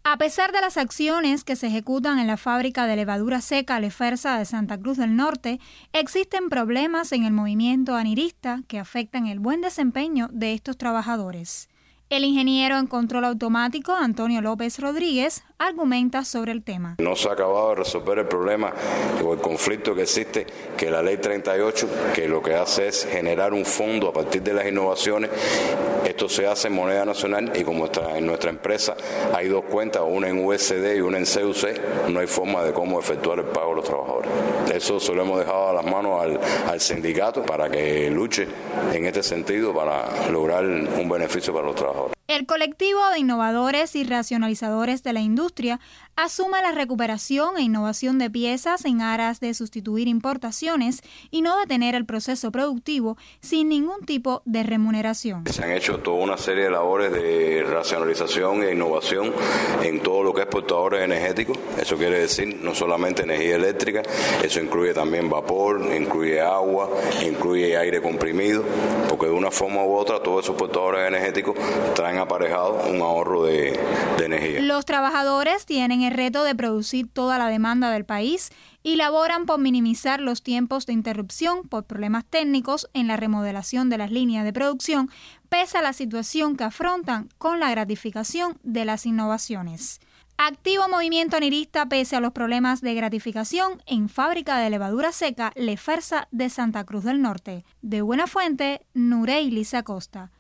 A pesar de las acciones que se ejecutan en la fábrica de levadura seca Lefersa de Santa Cruz del Norte, existen problemas en el movimiento anirista que afectan el buen desempeño de estos trabajadores. El ingeniero en control automático, Antonio López Rodríguez, argumenta sobre el tema. No se ha acabado de resolver el problema o el conflicto que existe, que la ley 38, que lo que hace es generar un fondo a partir de las innovaciones. Esto se hace en moneda nacional y como en nuestra empresa hay dos cuentas, una en USD y una en CUC, no hay forma de cómo efectuar el pago de los trabajadores. Eso se lo hemos dejado a las manos al sindicato para que luche en este sentido para lograr un beneficio para los trabajadores. El colectivo de innovadores y racionalizadores de la industria asume la recuperación e innovación de piezas en aras de sustituir importaciones y no detener el proceso productivo sin ningún tipo de remuneración. Se han hecho toda una serie de labores de racionalización e innovación en todo lo que es portadores energéticos. Eso quiere decir no solamente energía eléctrica, eso incluye también vapor, incluye agua, incluye aire comprimido, porque de una forma u otra todos esos portadores energéticos traen aparejado un ahorro de energía. Los trabajadores tienen el reto de producir toda la demanda del país y laboran por minimizar los tiempos de interrupción por problemas técnicos en la remodelación de las líneas de producción, pese a la situación que afrontan con la gratificación de las innovaciones. Activo movimiento anirista pese a los problemas de gratificación en fábrica de levadura seca Lefersa de Santa Cruz del Norte. De Buena Fuente, Nureili Acosta.